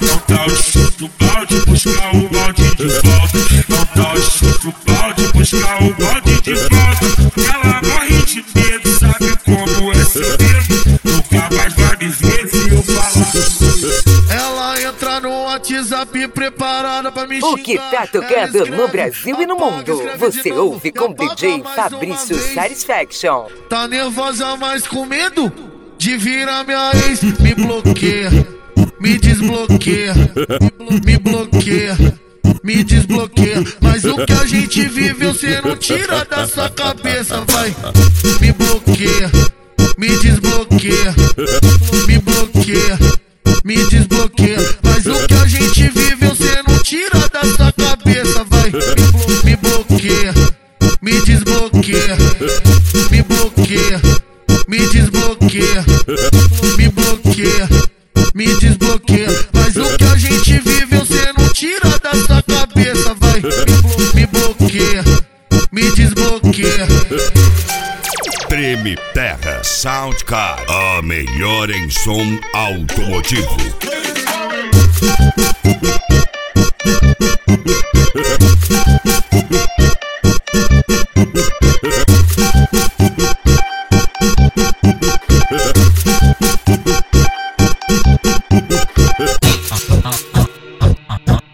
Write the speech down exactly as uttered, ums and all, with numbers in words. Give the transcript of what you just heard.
Não tá de chuto balde, buscar o balde de volta. Não tá de chuto balde, buscar o balde de volta. Ela morre de medo, sabe como é seu dedo. Nunca mais vai me ver se eu falar. Ela entra no WhatsApp preparada pra me xingar. O que tá tocando no Brasil e no mundo, você ouve com D J Fabrício Satisfaction. Tá nervosa, mas com medo de virar minha ex. Me bloqueia, me desbloqueia, me bloqueia, me desbloqueia. Mas o que a gente viveu cê não tira da sua cabeça. Vai, me bloqueia, me desbloqueia, me bloqueia, me desbloqueia. Mas o que a gente viveu cê não tira da sua cabeça. Vai, me bloqueia, me desbloqueia, me bloqueia, me desbloqueia, me bloqueia, me desbloqueia. Mas o que a gente viveu cê não tira da sua cabeça. Vai, me bloqueia, me desbloqueia. Treme Terra Soundcar, a melhor em som automotivo.